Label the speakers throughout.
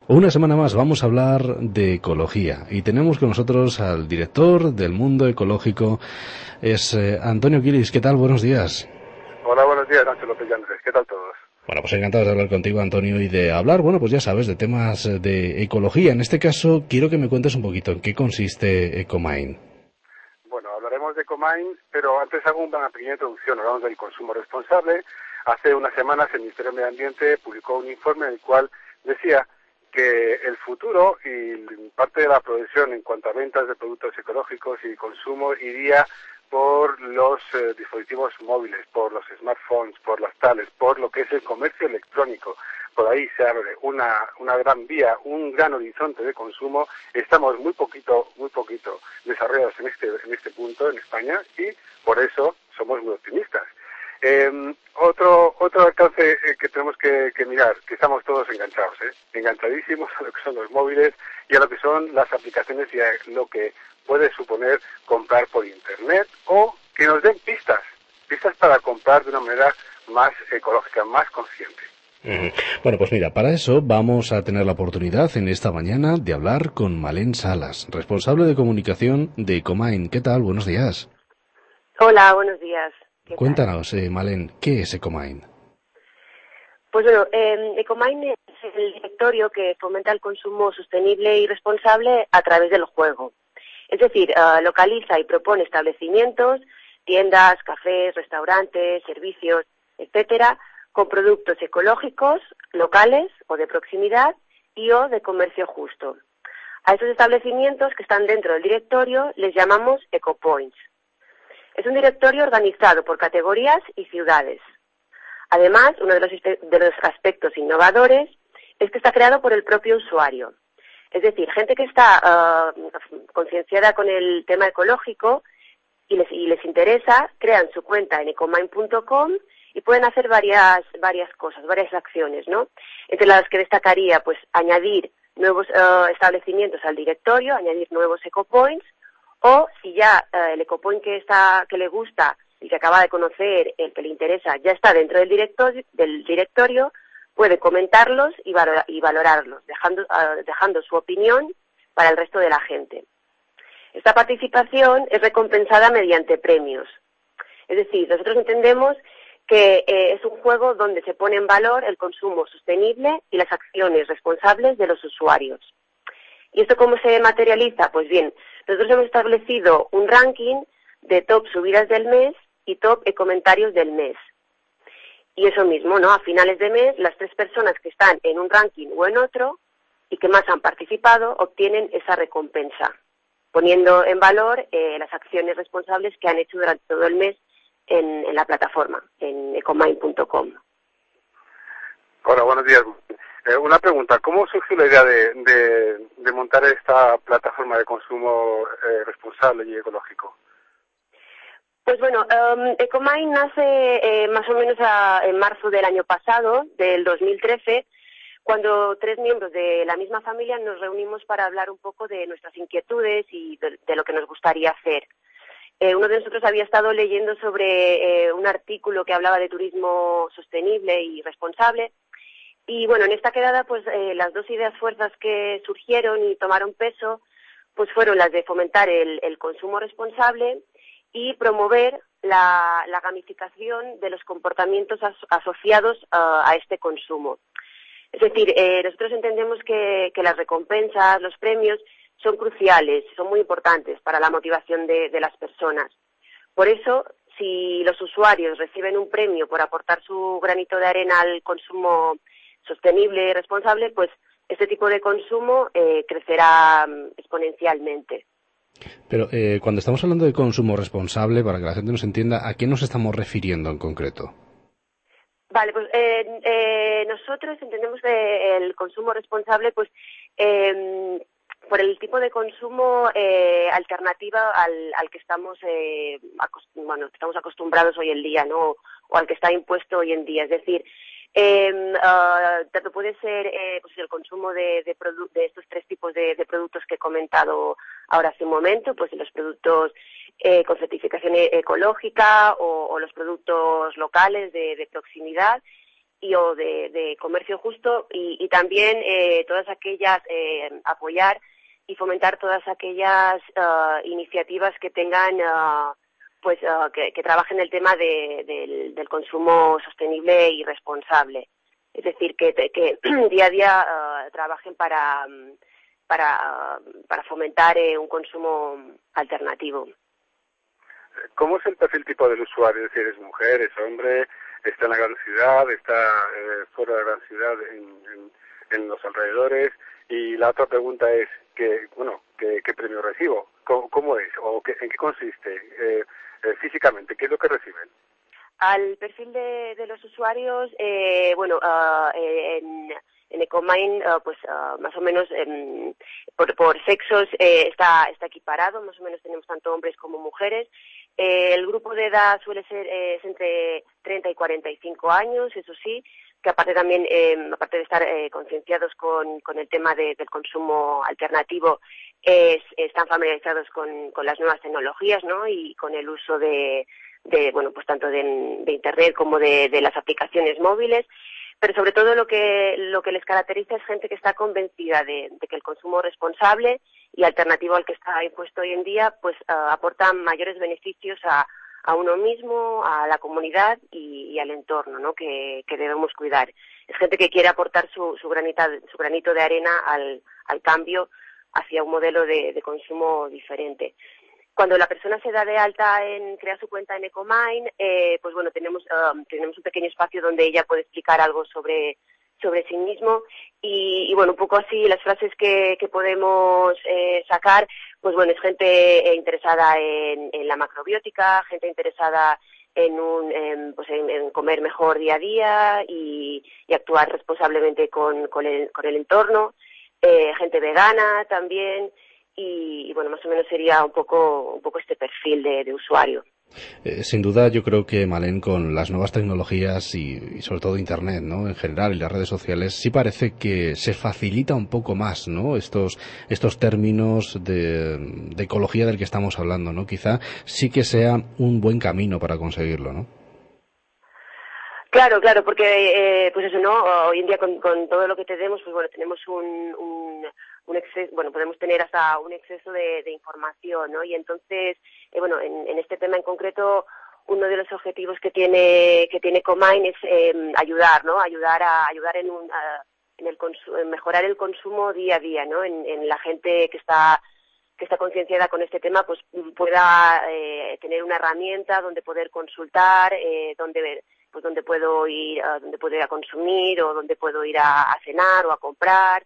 Speaker 1: Una semana más vamos a hablar de ecología y tenemos con nosotros al director del Mundo Ecológico, es Antonio Quiris. ¿Qué tal? Buenos días.
Speaker 2: Hola, buenos días, Nacho López y Andrés. ¿Qué tal todos?
Speaker 1: Bueno, pues encantado de hablar contigo, Antonio, y de hablar, bueno, pues ya sabes, de temas de ecología. En este caso, quiero que me cuentes un poquito en qué consiste Ecomine.
Speaker 2: Bueno, hablaremos de Ecomine, pero antes hago una pequeña introducción. Hablamos del consumo responsable. Hace unas semanas el Ministerio de Medio Ambiente publicó un informe en el cual decía que el futuro y parte de la producción en cuanto a ventas de productos ecológicos y consumo iría por los dispositivos móviles, por los smartphones, por las tablets, por lo que es el comercio electrónico. Por ahí se abre una gran vía, un gran horizonte de consumo. Estamos muy poquito desarrollados en este punto en España y por eso somos muy optimistas. Otro alcance que tenemos que mirar, que estamos todos enganchados, enganchadísimos a lo que son los móviles y a lo que son las aplicaciones y a lo que puede suponer comprar por internet o que nos den pistas para comprar de una manera más ecológica, más consciente.
Speaker 1: Bueno, pues mira, para eso vamos a tener la oportunidad en esta mañana de hablar con Malén Salas, responsable de comunicación de Ecomine. ¿Qué tal? Buenos días.
Speaker 3: Hola, buenos días. ¿Qué tal?
Speaker 1: Cuéntanos, Malén, ¿qué es Ecomine?
Speaker 3: Pues bueno, Ecomine es el directorio que fomenta el consumo sostenible y responsable a través del juego. Es decir, localiza y propone establecimientos, tiendas, cafés, restaurantes, servicios, etcétera, con productos ecológicos, locales o de proximidad y o de comercio justo. A esos establecimientos que están dentro del directorio les llamamos ecopoints. Es un directorio organizado por categorías y ciudades. Además, uno de los aspectos innovadores es que está creado por el propio usuario. Es decir, gente que está concienciada con el tema ecológico y les interesa, crean su cuenta en ecomine.com y pueden hacer varias cosas, varias acciones, ¿no? Entre las que destacaría, pues, añadir nuevos establecimientos al directorio, añadir nuevos ecopoints, o si ya el ecopoint que le gusta y que acaba de conocer, el que le interesa, ya está dentro del directorio, puede comentarlos y valorarlos, dejando su opinión para el resto de la gente. Esta participación es recompensada mediante premios. Es decir, nosotros entendemos que es un juego donde se pone en valor el consumo sostenible y las acciones responsables de los usuarios. ¿Y esto cómo se materializa? Pues bien, nosotros hemos establecido un ranking de top subidas del mes y top comentarios del mes. Y eso mismo, ¿no? A finales de mes, las 3 personas que están en un ranking o en otro y que más han participado obtienen esa recompensa, poniendo en valor las acciones responsables que han hecho durante todo el mes en la plataforma, en ecomine.com.
Speaker 2: Hola, buenos días. Una pregunta, ¿cómo surgió la idea de montar esta plataforma de consumo responsable y ecológico?
Speaker 3: Pues bueno, Ecomine nace más o menos en marzo del año pasado, del 2013, cuando 3 miembros de la misma familia nos reunimos para hablar un poco de nuestras inquietudes y de lo que nos gustaría hacer. Uno de nosotros había estado leyendo sobre un artículo que hablaba de turismo sostenible y responsable. Y bueno, en esta quedada, pues las 2 ideas fuerzas que surgieron y tomaron peso, pues fueron las de fomentar el consumo responsable y promover la gamificación de los comportamientos asociados a este consumo. Es decir, nosotros entendemos que las recompensas, los premios, son cruciales, son muy importantes para la motivación de las personas. Por eso, si los usuarios reciben un premio por aportar su granito de arena al consumo sostenible y responsable, pues este tipo de consumo crecerá exponencialmente.
Speaker 1: Pero cuando estamos hablando de consumo responsable, para que la gente nos entienda, ¿a qué nos estamos refiriendo en concreto?
Speaker 3: Vale, pues nosotros entendemos el consumo responsable, pues por el tipo de consumo alternativa al que estamos estamos acostumbrados hoy en día, ¿no? O al que está impuesto hoy en día. Es decir, tanto puede ser pues el consumo de estos 3 tipos de productos que he comentado ahora hace un momento, pues los productos con certificación ecológica o los productos locales de proximidad. o de comercio justo y también todas aquellas apoyar y fomentar todas aquellas iniciativas que tengan que trabajen el tema del consumo sostenible y responsable. Es decir, que día a día trabajen para fomentar un consumo alternativo.
Speaker 2: ¿Cómo es el perfil tipo del usuario? Es decir, ¿es mujer, es hombre, está en la gran ciudad, está fuera de la gran ciudad, en los alrededores? Y la otra pregunta es, ¿qué premio recibo? ¿Cómo es? ¿O en qué consiste? Físicamente, ¿qué es lo que reciben?
Speaker 3: Al perfil de los usuarios, en Ecomind, más o menos por sexos está equiparado, más o menos tenemos tanto hombres como mujeres. El grupo de edad suele ser es entre 30 y 45 años, eso sí, que aparte también, aparte de estar concienciados con el tema del consumo alternativo, están familiarizados con las nuevas tecnologías, ¿no? Y con el uso tanto de Internet como de las aplicaciones móviles. Pero sobre todo lo que les caracteriza es gente que está convencida de que el consumo responsable y alternativo al que está impuesto hoy en día, pues aporta mayores beneficios a uno mismo, a la comunidad y al entorno, ¿no? Que debemos cuidar. Es gente que quiere aportar su granito de arena al cambio hacia un modelo de consumo diferente. Cuando la persona se da de alta crea su cuenta en Ecomind, tenemos un pequeño espacio donde ella puede explicar algo sobre sí mismo y un poco así las frases que podemos sacar, es gente interesada en la macrobiótica, gente interesada en comer mejor día a día y actuar responsablemente con el entorno, gente vegana también. Y más o menos sería un poco este perfil de usuario.
Speaker 1: Sin duda, yo creo que, Malén, con las nuevas tecnologías y sobre todo Internet, ¿no? En general, y las redes sociales, sí parece que se facilita un poco más, ¿no? Estos términos de ecología del que estamos hablando, ¿no? Quizá sí que sea un buen camino para conseguirlo, ¿no?
Speaker 3: Claro, porque ¿no? Hoy en día con todo lo que tenemos, tenemos un exceso, podemos tener hasta un exceso de información, ¿no? Y entonces, en este tema en concreto, uno de los objetivos que tiene Ecomind es ayudar, ¿no? Ayudar en mejorar el consumo día a día, ¿no? En la gente que está concienciada con este tema, pues pueda tener una herramienta donde poder consultar, donde puedo ir a consumir o donde puedo ir a cenar o a comprar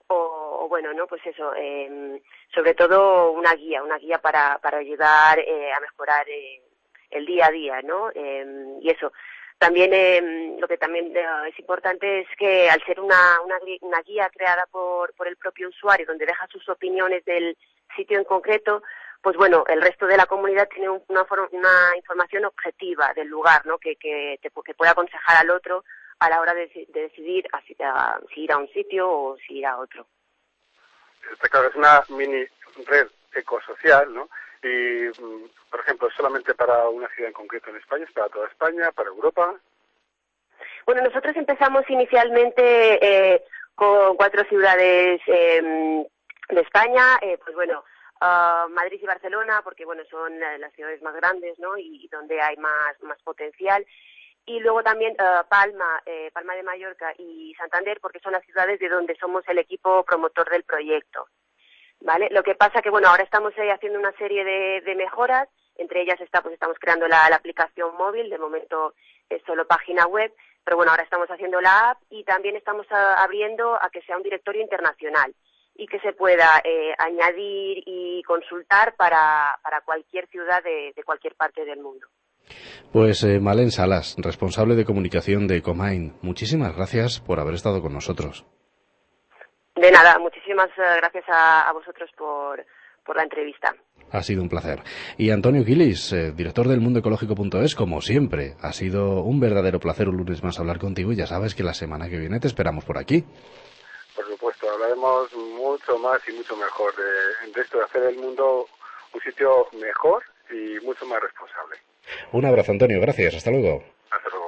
Speaker 3: sobre todo una guía para ayudar a mejorar el día a día, ¿no? Y eso. También lo que también es importante es que al ser una guía creada por el propio usuario, donde deja sus opiniones del sitio en concreto, pues el resto de la comunidad tiene una información objetiva del lugar, ¿no? Que pueda aconsejar al otro a la hora de decidir si ir a un sitio o si ir a otro.
Speaker 2: Claro, es una mini red ecosocial, ¿no? Y, por ejemplo, ¿es solamente para una ciudad en concreto en España? ¿Es para toda España? ¿Para Europa?
Speaker 3: Bueno, nosotros empezamos inicialmente con 4 ciudades de España, Madrid y Barcelona, porque son las ciudades más grandes, ¿no? Y donde hay más potencial. Y luego también Palma de Mallorca y Santander, porque son las ciudades de donde somos el equipo promotor del proyecto, ¿vale? Lo que pasa que, ahora estamos haciendo una serie de mejoras, entre ellas estamos creando la aplicación móvil, de momento es solo página web, pero ahora estamos haciendo la app y también estamos abriendo a que sea un directorio internacional y que se pueda añadir y consultar para cualquier ciudad de cualquier parte del mundo.
Speaker 1: Pues Malén Salas, responsable de comunicación de Ecomind, muchísimas gracias por haber estado con nosotros.
Speaker 3: De nada, muchísimas gracias a vosotros por la entrevista.
Speaker 1: Ha sido un placer. Y Antonio Quilis, director del mundoecológico.es, como siempre, ha sido un verdadero placer un lunes más hablar contigo y ya sabes que la semana que viene te esperamos por aquí.
Speaker 2: Por supuesto, hablaremos mucho más y mucho mejor de esto, de hacer el mundo un sitio mejor y mucho más responsable.
Speaker 1: Un abrazo, Antonio, gracias, hasta luego.
Speaker 2: Hasta luego.